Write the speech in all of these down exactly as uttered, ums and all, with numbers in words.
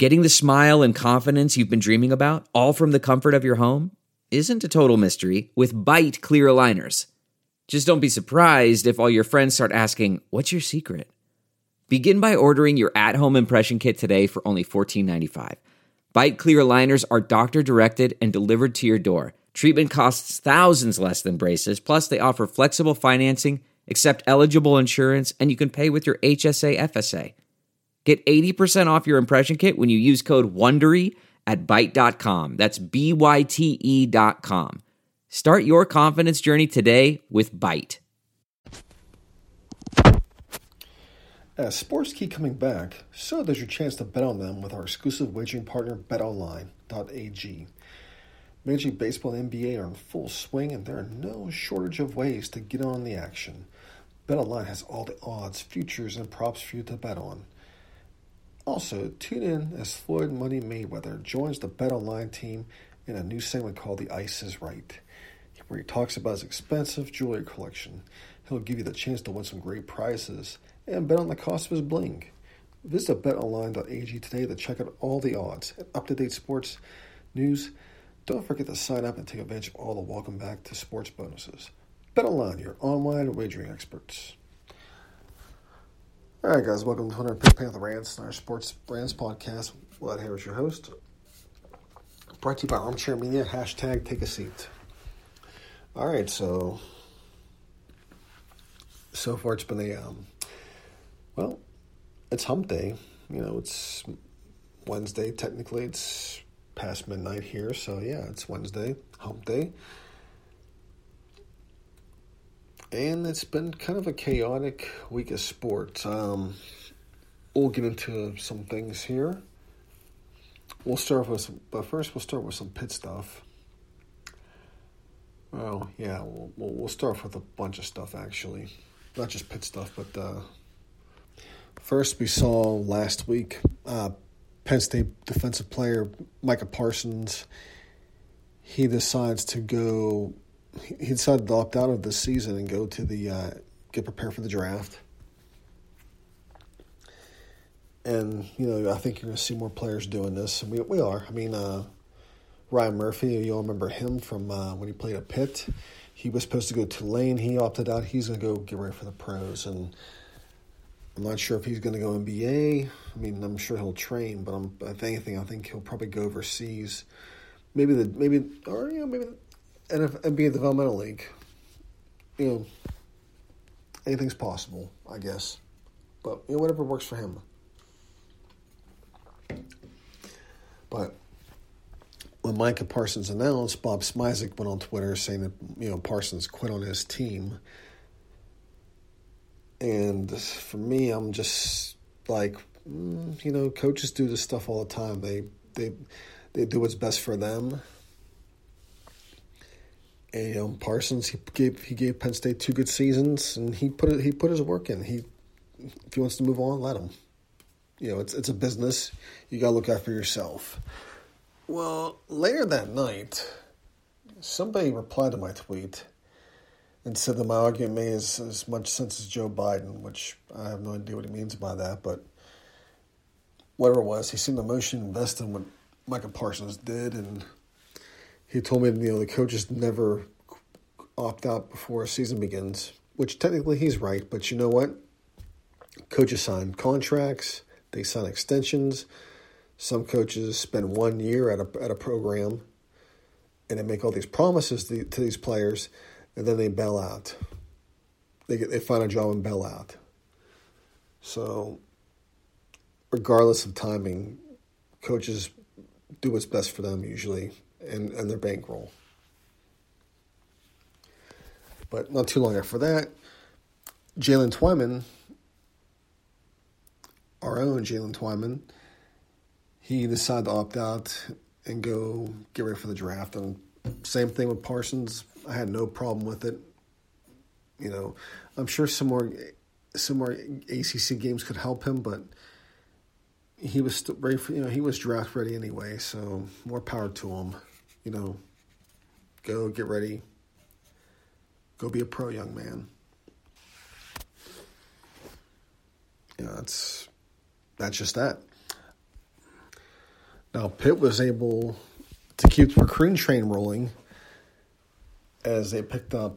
Getting the smile and confidence you've been dreaming about, all from the comfort of your home, isn't a total mystery with Byte clear aligners. Just don't be surprised if all your friends start asking, "What's your secret?" Begin by ordering your at-home impression kit today for only fourteen ninety-five. Byte clear aligners are doctor-directed and delivered to your door. Treatment costs thousands less than braces, plus they offer flexible financing, accept eligible insurance, and you can pay with your H S A F S A. Get eighty percent off your impression kit when you use code WONDERY at byte dot com. That's B Y T E dot com. Start your confidence journey today with Byte. As sports keep coming back, so there's your chance to bet on them with our exclusive wagering partner, bet online dot a g. Major League Baseball and N B A are in full swing, and there are no shortage of ways to get on the action. BetOnline has all the odds, futures, and props for you to bet on. Also, tune in as Floyd Money Mayweather joins the BetOnline team in a new segment called The Ice is Right, where he talks about his expensive jewelry collection. He'll give you the chance to win some great prizes and bet on the cost of his bling. Visit bet online dot a g today to check out all the odds and up-to-date sports news. Don't forget to sign up and take advantage of all the welcome back to sports bonuses. BetOnline, your online wagering experts. All right, guys, welcome to another Pink Panther Rants, our sports brands podcast. Vlad here is your host. Brought to you by Armchair Media, hashtag take a seat. All right, so, so far it's been a, um, well, it's hump day. You know, it's Wednesday, technically. It's past midnight here, so yeah, it's Wednesday, hump day. And it's been kind of a chaotic week of sports. Um, we'll get into some things here. We'll start with some, but first we'll start with some Pitt stuff. Well, yeah, we'll, we'll start with a bunch of stuff, actually. Not just Pitt stuff, but uh, first we saw last week uh, Penn State defensive player Micah Parsons. He decides to go, he decided to opt out of this season and go to the, uh, get prepared for the draft. And, you know, I think you're going to see more players doing this. And we, we are. I mean, uh, Ryan Murphy, you all remember him from uh, when he played at Pitt. He was supposed to go to Tulane. He opted out. He's going to go get ready for the pros. And I'm not sure if he's going to go N B A. I mean, I'm sure he'll train, but I'm, if anything, I think he'll probably go overseas. Maybe the, maybe, or, you know, maybe the N B A Developmental League. You know, anything's possible, I guess. But, you know, whatever works for him. But when Micah Parsons announced, Bob Smizik went on Twitter saying that, you know, Parsons quit on his team. And for me, I'm just like, mm, you know, coaches do this stuff all the time. They they they do what's best for them. And, you know, Parsons, he gave he gave Penn State two good seasons, and he put it, he put his work in. He if he wants to move on, let him. You know, it's it's a business. You got to look out for yourself. Well, later that night, somebody replied to my tweet and said that my argument made as, as much sense as Joe Biden, which I have no idea what he means by that, but whatever it was, he seemed emotionally invested in what Micah Parsons did, and he told me that, you know, the coaches never opt out before a season begins, which technically he's right, but you know what? Coaches sign contracts, they sign extensions. Some coaches spend one year at a at a program, and they make all these promises to, to these players, and then they bail out. They get they find a job and bail out. So, regardless of timing, coaches do what's best for them usually, and, and their bankroll. But not too long after that, Jalen Twyman, our own Jalen Twyman, he decided to opt out and go get ready for the draft. And same thing with Parsons. I had no problem with it. You know, I'm sure some more some more A C C games could help him, but he was still ready for, you know, he was draft ready anyway. So more power to him. You know, go get ready. Go be a pro, young man. Yeah, that's that's just that. Now, Pitt was able to keep the recruiting train rolling as they picked up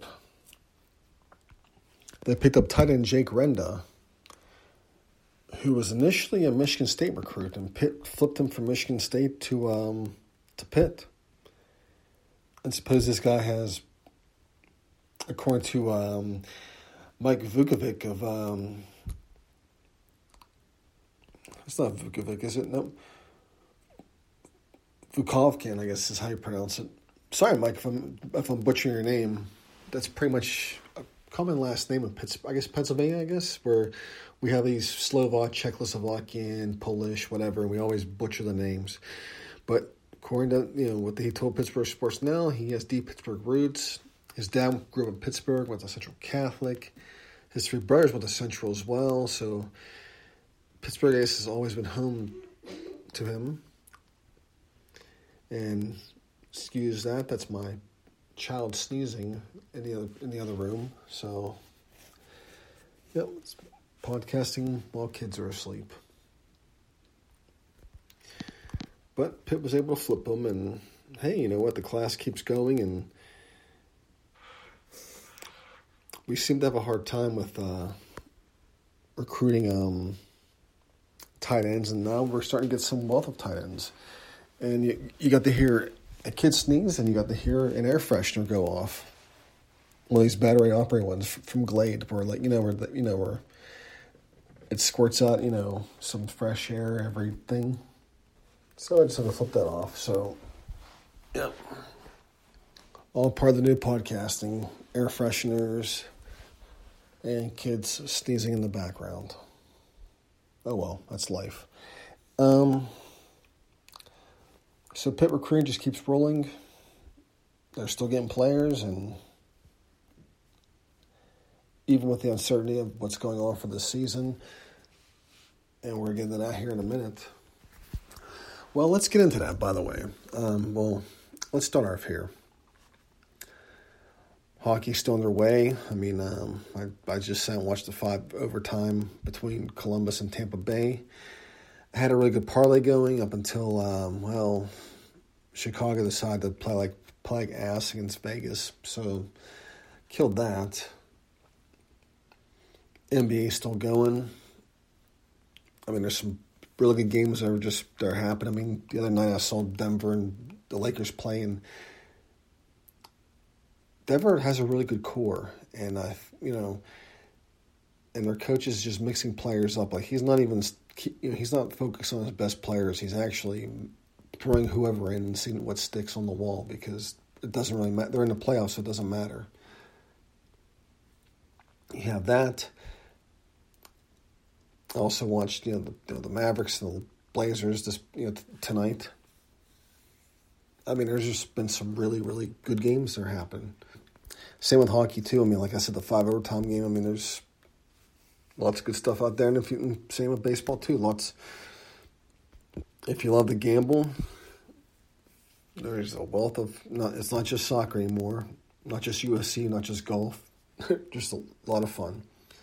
they picked up tight end Jake Renda, who was initially a Michigan State recruit, and Pitt flipped him from Michigan State to um, to Pitt. And suppose this guy has, according to um, Mike Vukovic of, um, it's not Vukovic, is it? No. Vukovkin, I guess is how you pronounce it. Sorry, Mike, if I'm, if I'm butchering your name. That's pretty much a common last name of Pittsburgh, I guess Pennsylvania, I guess, where we have these Slovak, Czechoslovakian, Polish, whatever, and we always butcher the names. But according to, you know, what he told Pittsburgh Sports Now, he has deep Pittsburgh roots. His dad grew up in Pittsburgh, went to Central Catholic. His three brothers went to Central as well, so Pittsburgh, I guess, has always been home to him. And excuse that, that's my child sneezing in the other, in the other room. So, yep, it's podcasting while kids are asleep. But Pitt was able to flip them, and hey, you know what? The class keeps going, and we seem to have a hard time with uh, recruiting um, tight ends, and now we're starting to get some wealth of tight ends. And you, you got to hear a kid sneeze, and you got to hear an air freshener go off. One of these battery operated ones from Glade, where like you know where the, you know where it squirts out, you know, some fresh air, everything. So I just had to flip that off. So, yeah. All part of the new podcasting, air fresheners, and kids sneezing in the background. Oh, well, that's life. Um, so Pitt recruiting just keeps rolling. They're still getting players, and even with the uncertainty of what's going on for this season, and we're getting to that here in a minute. Well, let's get into that, by the way. Um, well, let's start off here. Hockey's still underway. I mean, um, I, I just sat and watched the five overtime between Columbus and Tampa Bay. I had a really good parlay going up until, um, well, Chicago decided to play like, play like ass against Vegas. So, killed that. N B A still going. I mean, there's some really good games that are just that are happening. I mean, the other night I saw Denver and the Lakers playing. Denver has a really good core, and I, you know, and their coach is just mixing players up. Like he's not even, you know, he's not focused on his best players. He's actually throwing whoever in and seeing what sticks on the wall because it doesn't really matter. They're in the playoffs, so it doesn't matter. You have that. I also watched, you know, the, you know, the Mavericks and the Blazers this, you know, t- tonight. I mean, there's just been some really, really good games that are happening. Same with hockey, too. I mean, like I said, the five overtime game, I mean, there's lots of good stuff out there. And if you, same with baseball, too. Lots. If you love to gamble, there's a wealth of, not, it's not just soccer anymore, not just U F C, not just golf. Just a lot of fun.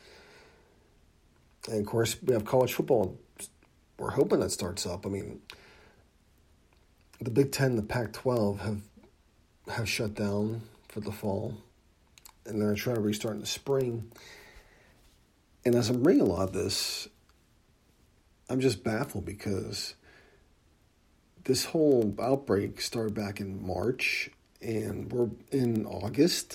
And, of course, we have college football. We're hoping that starts up. I mean, the Big Ten and the Pac twelve have have shut down for the fall, and they're trying to restart in the spring. And as I'm reading a lot of this, I'm just baffled because this whole outbreak started back in March, and we're in August.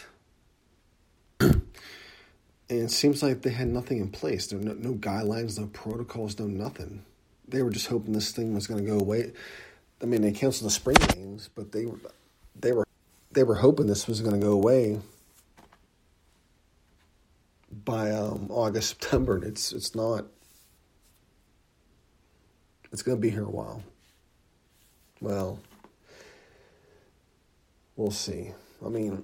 And it seems like they had nothing in place. There were no, no guidelines, no protocols, no nothing. They were just hoping this thing was going to go away. I mean, they canceled the spring games, but they were they were they were hoping this was going to go away by um, August, September. And it's it's not. It's going to be here a while. Well, we'll see. I mean,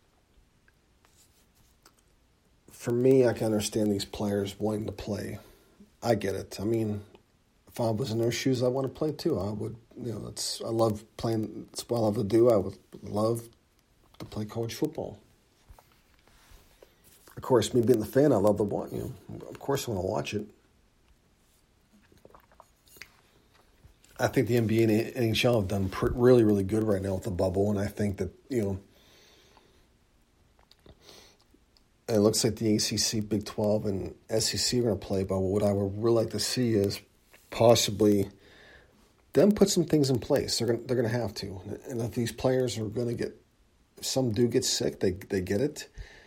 for me, I can understand these players wanting to play. I get it. I mean, if I was in their shoes, I want to play too. I would, you know, that's I love playing. It's what I love to do. I would love to play college football. Of course, me being the fan, I love to watch. You know, of course, I want to watch it. I think the N B A and N H L have done pr- really, really good right now with the bubble, and I think that, you know, it looks like the A C C, Big twelve, and S E C are going to play, but what I would really like to see is possibly them put some things in place. They're going they're going to have to, and if these players are going to get, if some do get sick, they they get it.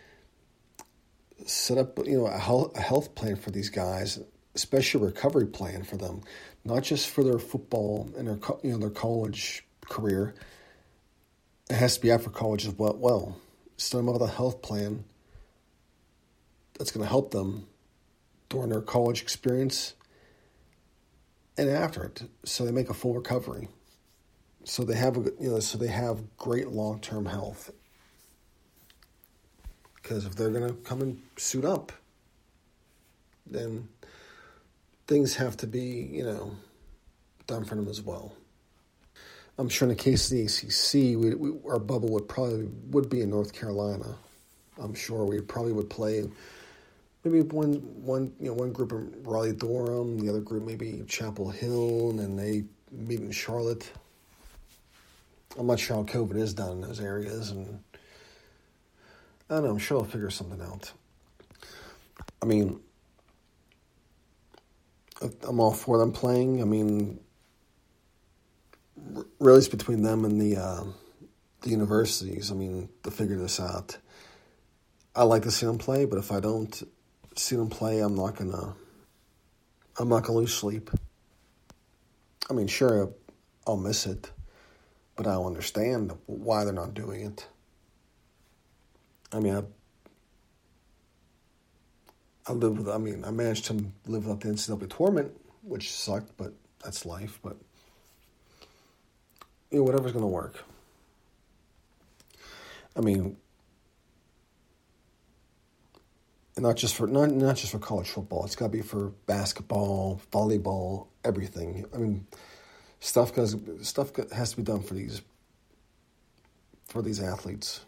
Set up, you know, a health, a health plan for these guys, especially a recovery plan for them, not just for their football and their, you know, their college career. It has to be after college as well. Well, set them up with a health plan that's going to help them during their college experience and after it, so they make a full recovery. So they have, a, you know, so they have great long-term health. Because if they're going to come and suit up, then things have to be, you know, done for them as well. I'm sure in the case of the A C C, we, we, our bubble would probably would be in North Carolina. I'm sure we probably would play maybe one one you know one group in Raleigh Durham, the other group maybe Chapel Hill, and then they meet in Charlotte. I'm not sure how COVID is down in those areas, and I don't know, I'm sure I'll figure something out. I mean, I'm all for them playing. I mean, really it's between them and the uh, the universities, I mean, to figure this out. I like to see them play, but if I don't see them play, I'm not gonna I'm not gonna lose sleep. I mean, sure, I'll miss it, but I'll understand why they're not doing it. I mean, I, I live with, I mean, I managed to live without the N C double A tournament, which sucked, but that's life. But, you know, whatever's going to work. I mean, not just for not not just for college football. It's got to be for basketball, volleyball, everything. I mean, stuff goes, stuff has to be done for these for these athletes,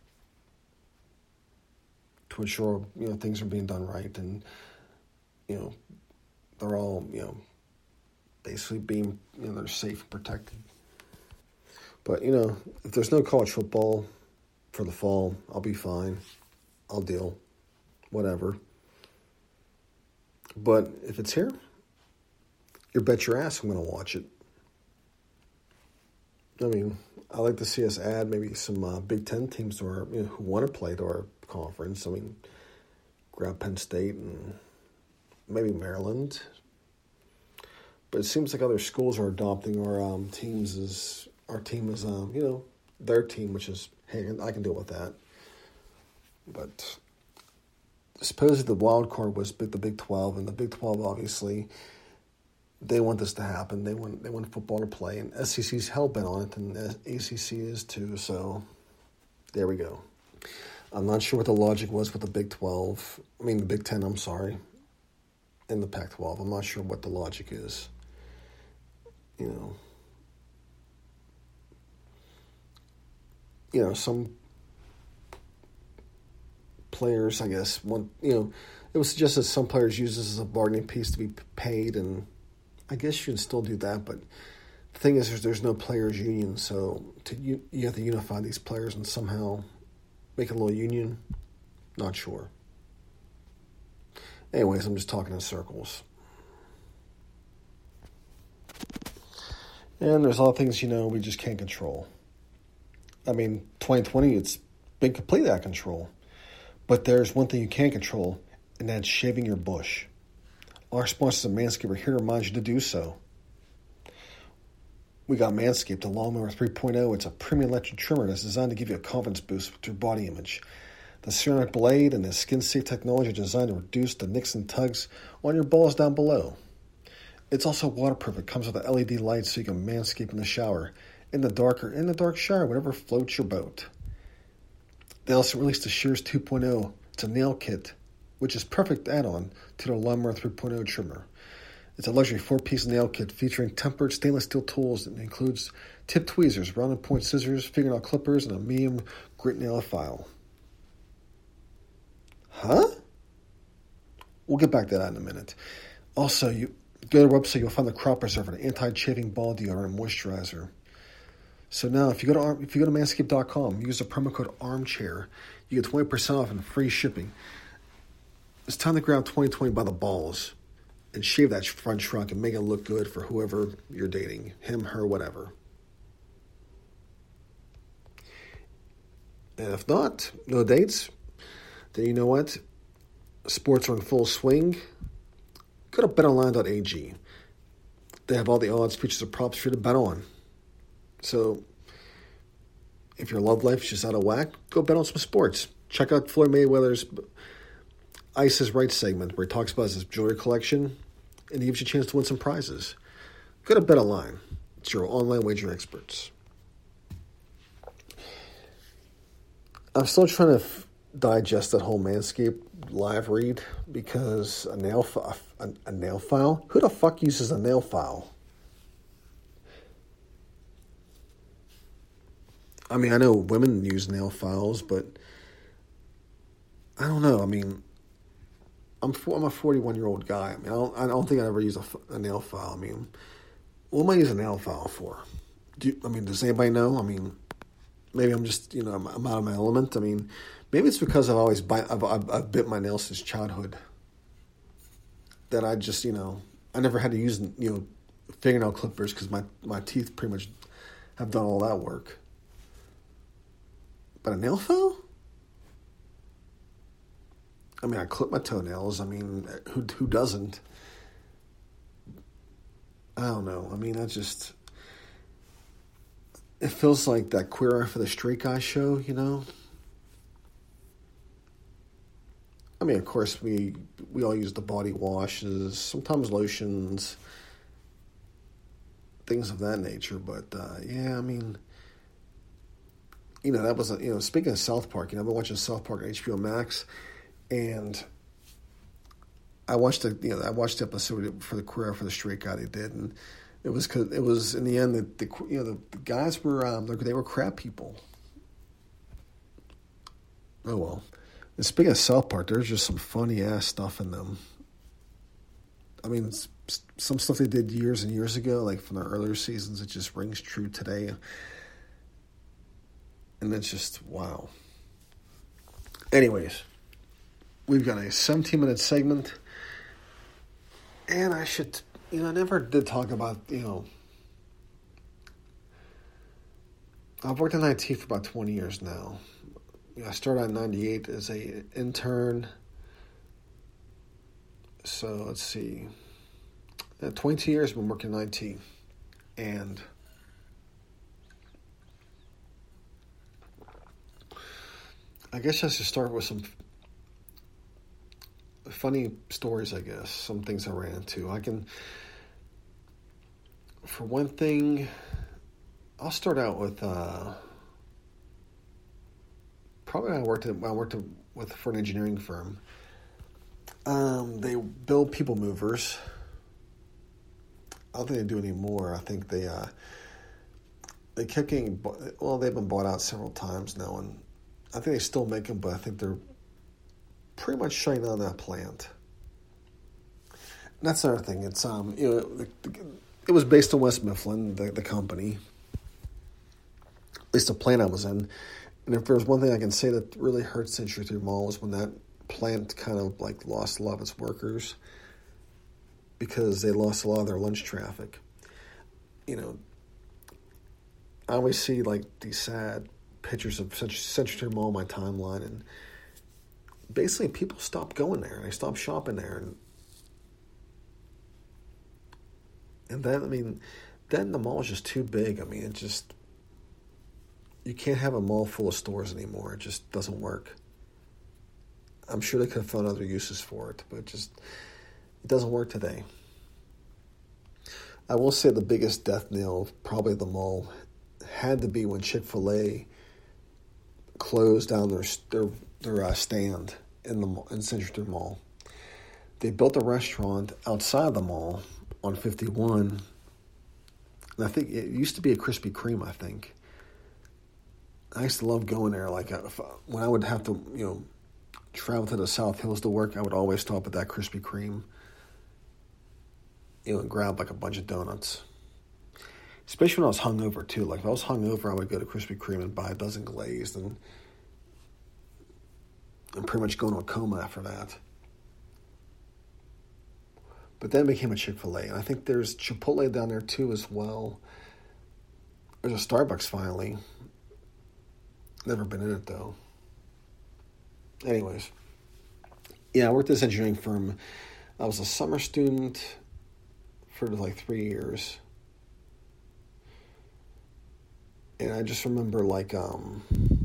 to ensure, you know, things are being done right, and, you know, they're all, you know, basically being, you know, they're safe and protected. But, you know, if there's no college football for the fall, I'll be fine. I'll deal. Whatever. But if it's here, you bet your ass I'm going to watch it. I mean, I like to see us add maybe some uh, Big Ten teams to our, you know, who want to play to our conference. I mean, grab Penn State and maybe Maryland. But it seems like other schools are adopting our um, teams as our team as um, you know, their team, which is, hey, I can deal with that. But supposedly the wild card was the Big twelve, and the Big twelve obviously they want this to happen. They want they want football to play, and S E C's hell bent on it, and A C C is too. So there we go. I'm not sure what the logic was with the Big twelve. I mean, the Big ten, I'm sorry, and the Pac twelve. I'm not sure what the logic is. You know, you know, some players, I guess, want, you know, it was suggested some players use this as a bargaining piece to be paid, and I guess you can still do that, but the thing is, there's, there's no players' union, so to you, you have to unify these players and somehow make a little union. Not sure. Anyways, I'm just talking in circles. And there's a lot of things, you know, we just can't control. I mean, twenty twenty, it's been completely out of control. But there's one thing you can control, and that's shaving your bush. Our sponsors at Manscaped are here to remind you to do so. We got Manscaped, the Lawnmower three point oh. It's a premium electric trimmer that's designed to give you a confidence boost with your body image. The ceramic blade and the skin-safe technology are designed to reduce the nicks and tugs on your balls down below. It's also waterproof. It comes with an L E D light so you can manscape in the shower, in the dark, or in the dark shower, whatever floats your boat. They also released the Shears two point oh. It's a nail kit, which is perfect add-on to the Lawnmower three point oh trimmer. It's a luxury four-piece nail kit featuring tempered stainless steel tools that includes tipped tweezers, rounded point scissors, fingernail clippers, and a medium grit nail file. Huh? We'll get back to that in a minute. Also, you Go to their website, you'll find the Crop Preserver, an anti-chafing ball deodorant and moisturizer. So now, if you go to if you go to manscaped dot com, use the promo code ARMCHAIR, you get twenty percent off and free shipping. It's time to grab twenty twenty by the balls and shave that front shrunk and make it look good for whoever you're dating, him, her, whatever. And if not, no dates, then you know what? Sports are in full swing. Go to bet online dot a g. They have all the odds, features, and props for you to bet on. So, if your love life is just out of whack, go bet on some sports. Check out Floyd Mayweather's Ice is Right segment, where he talks about his jewelry collection, and he gives you a chance to win some prizes. Go to BetOnline. It's your online wager experts. I'm still trying to f- digest that whole Manscaped live read, because a nail, f- a, a nail file? Who the fuck uses a nail file? I mean, I know women use nail files, but I don't know. I mean, I'm I'm a forty-one-year-old guy. I mean, I don't, I don't think I ever use a, a nail file. I mean, what am I using a nail file for? Do you, I mean, does anybody know? I mean, maybe I'm just, you know, I'm, I'm out of my element. I mean, maybe it's because I've always bite, I've, I've, I've bit my nails since childhood. That I just, you know, I never had to use, you know, fingernail clippers because my, my teeth pretty much have done all that work. But a nail file? I mean, I clip my toenails. I mean, who who doesn't? I don't know. I mean, I just... It feels like that Queer Eye for the Straight Guy show, you know? I mean, of course, we we all use the body washes, sometimes lotions, things of that nature. But, uh, yeah, I mean... You know, that was, a, you know, speaking of South Park, you know, I've been watching South Park on H B O Max, and I watched the, you know, I watched the episode for the Queer for the Straight Guy they did, and it was, cause it was in the end that the, you know, the, the guys were, um, they were crap people. Oh well. And speaking of South Park, there's just some funny ass stuff in them. I mean, some stuff they did years and years ago, like from the earlier seasons, it just rings true today. And it's just, wow. Anyways, we've got a seventeen-minute segment. And I should, you know, I never did talk about, you know, I've worked in I T for about twenty years now. You know, I started in ninety-eight as a intern. So, let's see. Uh, twenty-two years I've been working in I T. And... I guess I should start with some funny stories, I guess. Some things I ran into. I can, for one thing, I'll start out with, uh, probably I worked at, I worked with for an engineering firm. Um, they build people movers. I don't think they do anymore. I think they, uh, they kept getting, well, they've been bought out several times now, and I think they still make them, but I think they're pretty much shutting down that plant. And that's another thing. It's um, you know, the, the, it was based in West Mifflin, the, the company, at least the plant I was in. And if there's one thing I can say that really hurt Century three Mall was when that plant kind of like lost a lot of its workers because they lost a lot of their lunch traffic. You know, I always see like these sad pictures of Century three Mall on my timeline, and basically people stopped going there. They stopped shopping there, and and then I mean, then the mall is just too big. I mean, it just you can't have a mall full of stores anymore. It just doesn't work. I'm sure they could have found other uses for it, but it just it doesn't work today. I will say the biggest death knell probably the mall had to be when Chick-fil-A closed down their their, their uh, stand in the in Century three Mall. They built a restaurant outside the mall on fifty-one, and I think it used to be a Krispy Kreme. I think I used to love going there. Like if, when I would have to, you know, travel to the South Hills to work, I would always stop at that Krispy Kreme. you know, and grab like a bunch of donuts. Especially when I was hungover too. Like if I was hungover, I would go to Krispy Kreme and buy a dozen glazed, and and pretty much go into a coma after that. But then it became a Chick-fil-A, and I think there's Chipotle down there too as well. There's a Starbucks finally. Never been in it though. Anyways, yeah, I worked at this engineering firm. I was a summer student for like three years. And I just remember like, um,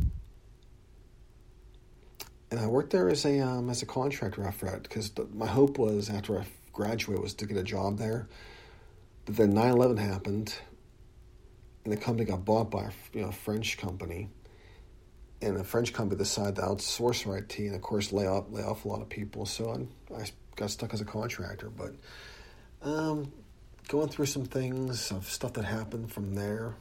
and I worked there as a um, as a contractor after that, because my hope was after I graduated was to get a job there. But then nine eleven happened, and the company got bought by a you know, French company. And the French company decided to outsource their I T and, of course, lay off, lay off a lot of people. So I, I got stuck as a contractor. But um, going through some things of stuff that happened from there.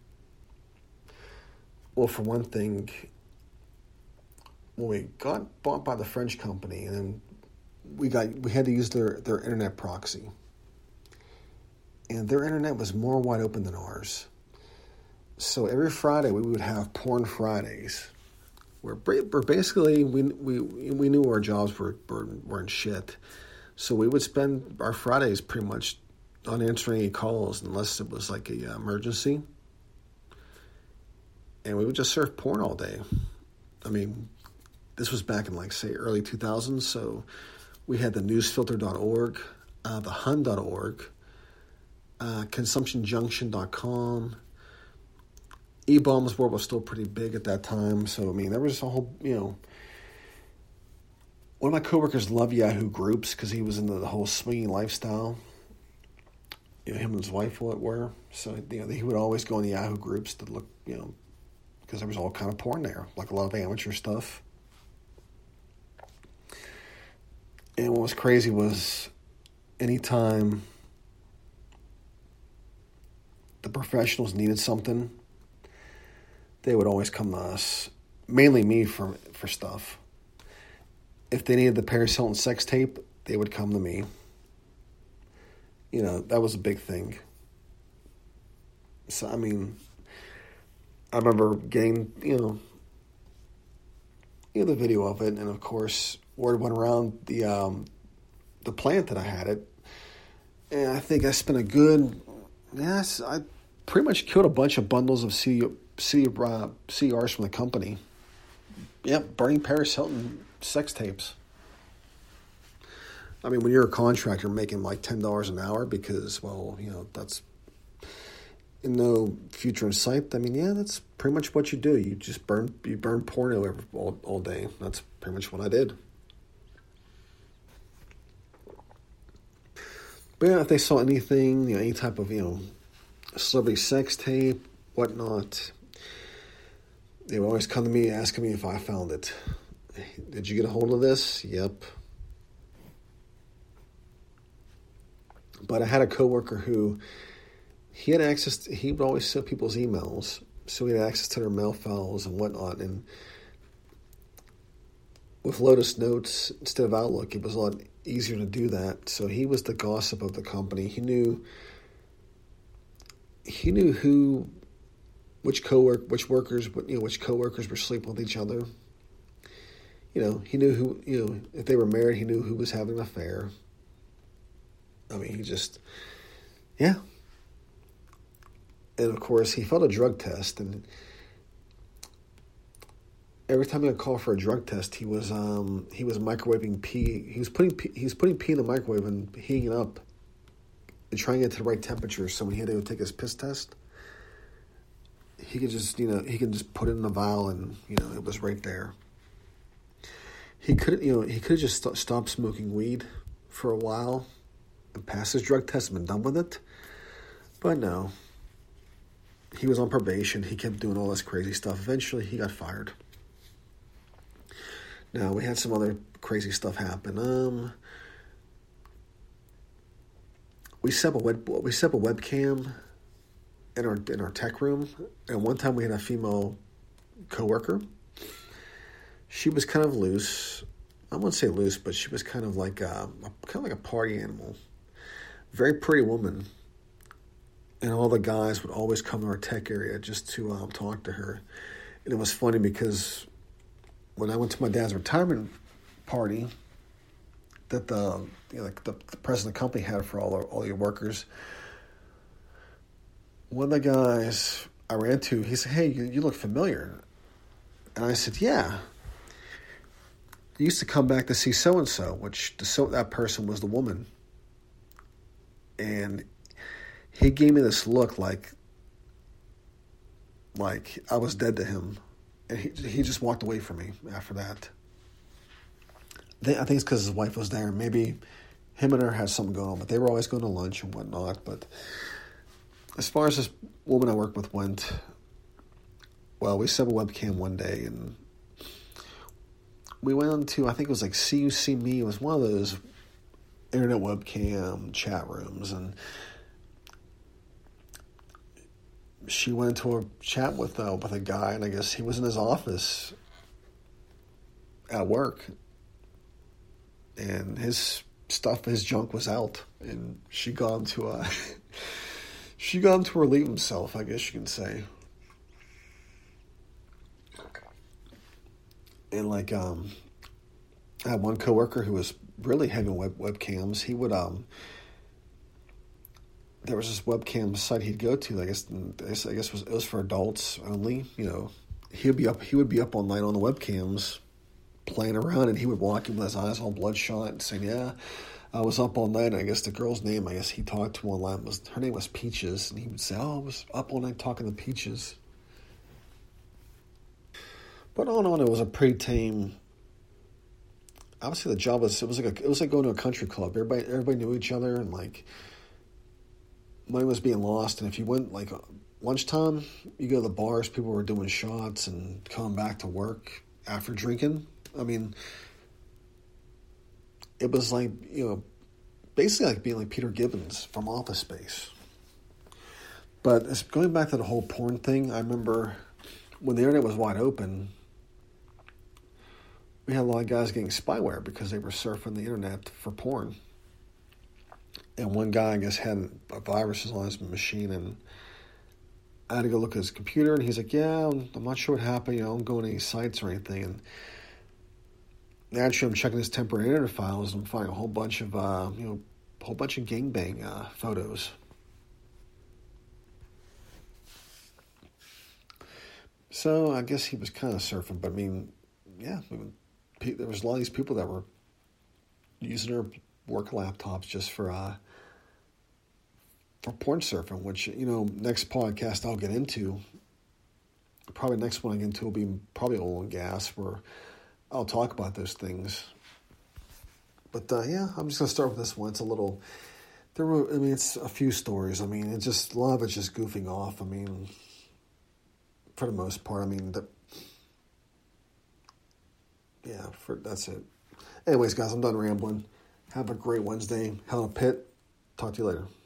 Well, for one thing, when we got bought by the French company, and then we got we had to use their, their internet proxy. And their internet was more wide open than ours. So every Friday we would have Porn Fridays, where, where basically we we we knew our jobs were, were weren't shit, so we would spend our Fridays pretty much on answering any calls unless it was like a uh, emergency, and we would just surf porn all day. I mean, this was back in like say early two thousands, so we had the newsfilter dot org, uh, the hun dot org, uh, consumption junction dot com. E-Bombs World was still pretty big at that time, so I mean, there was a whole, you know, one of my coworkers loved Yahoo Groups because he was into the whole swinging lifestyle. You know, him and his wife were, so you know, he would always go in the Yahoo Groups to look, you know, because there was all kind of porn there, like a lot of amateur stuff. And what was crazy was anytime the professionals needed something, they would always come to us, mainly me for for stuff. If they needed the Paris Hilton sex tape, they would come to me. You know, that was a big thing. So, I mean, I remember getting, you know, you know, the video of it, and of course, word went around the um, the plant that I had it, and I think I spent a good, yes, I pretty much killed a bunch of bundles of C. C, uh, C Rs from the company. Yep, burning Paris Hilton sex tapes. I mean, when you're a contractor making like ten dollars an hour because, well, you know, that's in no future in sight. I mean, yeah, that's pretty much what you do. You just burn, you burn porno every, all, all day. That's pretty much what I did. But yeah, if they saw anything, you know, any type of, you know, celebrity sex tape, whatnot, they would always come to me asking me if I found it. Did you get a hold of this? Yep. But I had a coworker who, he had access to, he would always send people's emails, so he had access to their mail files and whatnot. And with Lotus Notes instead of Outlook, it was a lot easier to do that. So he was the gossip of the company. He knew, he knew who, which cowork, which workers, you know, which coworkers were sleeping with each other. You know, he knew who, you know, if they were married, he knew who was having an affair. I mean, he just, yeah. And of course, he failed a drug test, and every time he got called for a drug test, he was um he was microwaving pee. He was putting pee, he was putting pee in the microwave and heating it up, and trying to get to the right temperature. So when he had to go take his piss test, he could just, you know, he could just put it in the vial, and you know, it was right there. He could, you know, he could have just st- stopped smoking weed for a while and passed his drug test and been done with it, but no. He was on probation. He kept doing all this crazy stuff. Eventually, he got fired. Now, we had some other crazy stuff happen. Um, we set up a web, we set up a webcam in our in our tech room, and one time we had a female coworker. She was kind of loose. I wouldn't say loose, but she was kind of like a, kind of like a party animal. very pretty woman. And all the guys would always come to our tech area just to um, talk to her. And it was funny because when I went to my dad's retirement party that the you know, like the, the president of the company had for all our, all your workers, one of the guys I ran to, he said, "Hey, you, you look familiar." And I said, "Yeah. You used to come back to see so-and-so," which the, so that person was the woman. And he gave me this look like, like I was dead to him. And he he just walked away from me after that. I think, I think it's because his wife was there. Maybe him and her had something going on, but they were always going to lunch and whatnot. But as far as this woman I worked with went, well, we set up a webcam one day, and we went into, I think it was like See You See Me. It was one of those internet webcam chat rooms, and she went into a chat with uh, with a guy, and I guess he was in his office at work, and his stuff, his junk was out, and she got him to uh, she got him to relieve himself, I guess you can say. And like, um, I had one coworker who was really heavy on web webcams. He would um. There was this webcam site he'd go to. I guess I guess, I guess it was, it was for adults only. You know, he would be up. He would be up all night on the webcams, playing around, and he would walk in with his eyes all bloodshot and saying, "Yeah, I was up all night." And I guess the girl's name, I guess he talked to online, was her name was Peaches, and he would say, "Oh, I was up all night talking to Peaches." But all in all, it was a pretty tame. Obviously, the job was it was like a, it was like going to a country club. Everybody everybody knew each other, and like money was being lost. And if you went like lunchtime, you go to the bars. People were doing shots and coming back to work after drinking. I mean, it was like, you know, basically like being like Peter Gibbons from Office Space. But it's going back to the whole porn thing. I remember when the internet was wide open, we had a lot of guys getting spyware because they were surfing the internet for porn. And one guy, I guess, had viruses on his machine, and I had to go look at his computer, and he's like, "Yeah, I'm, I'm not sure what happened. You know, I don't go to any sites or anything." And naturally, I'm checking his temporary internet files, and I'm finding a whole bunch of, uh, you know, a whole bunch of gangbang uh, photos. So I guess he was kind of surfing, but I mean, yeah, I mean, there was a lot of these people that were using their work laptops just for uh, for porn surfing, which, you know, next podcast I'll get into, probably next one I get into will be probably oil and gas, where I'll talk about those things. But uh, yeah, I'm just going to start with this one. It's a little, there were, I mean, it's a few stories. I mean, it's just, a lot of it's just goofing off. I mean, for the most part, I mean, the, yeah, for that's it. Anyways, guys, I'm done rambling. Have a great Wednesday. Hell in a Pit. Talk to you later.